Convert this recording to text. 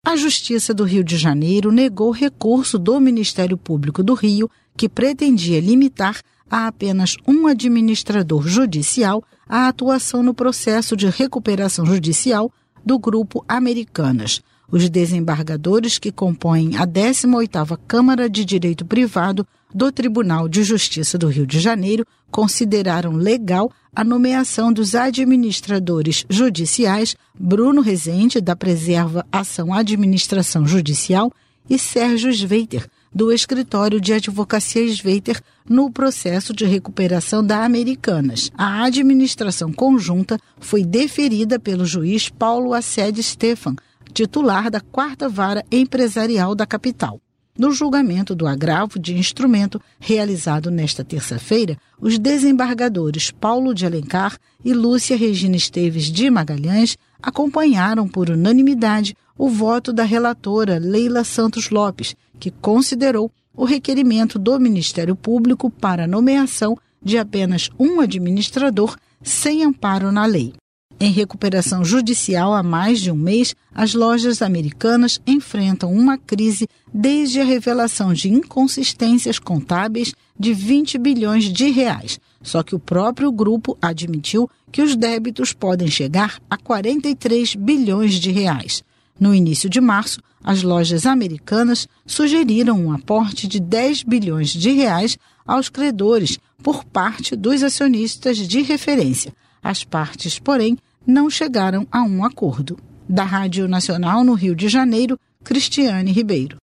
A Justiça do Rio de Janeiro negou recurso do Ministério Público do Rio, que pretendia limitar a apenas um administrador judicial a atuação no processo de recuperação judicial do Grupo Americanas. Os desembargadores que compõem a 18ª Câmara de Direito Privado do Tribunal de Justiça do Rio de Janeiro consideraram legal a nomeação dos administradores judiciais Bruno Rezende, da Preserva Ação Administração Judicial, e Sérgio Sveiter, do Escritório de Advocacia Sveiter, no processo de recuperação da Americanas. A administração conjunta foi deferida pelo juiz Paulo Assede Stefan, titular da 4ª Vara Empresarial da capital. No julgamento do agravo de instrumento realizado nesta terça-feira, os desembargadores Paulo de Alencar e Lúcia Regina Esteves de Magalhães acompanharam por unanimidade o voto da relatora Leila Santos Lopes, que considerou o requerimento do Ministério Público para a nomeação de apenas um administrador sem amparo na lei. Em recuperação judicial há mais de um mês, as lojas Americanas enfrentam uma crise desde a revelação de inconsistências contábeis de 20 bilhões de reais. Só que o próprio grupo admitiu que os débitos podem chegar a 43 bilhões de reais. No início de março, as lojas Americanas sugeriram um aporte de 10 bilhões de reais aos credores por parte dos acionistas de referência. As partes, porém, não chegaram a um acordo. Da Rádio Nacional no Rio de Janeiro, Cristiane Ribeiro.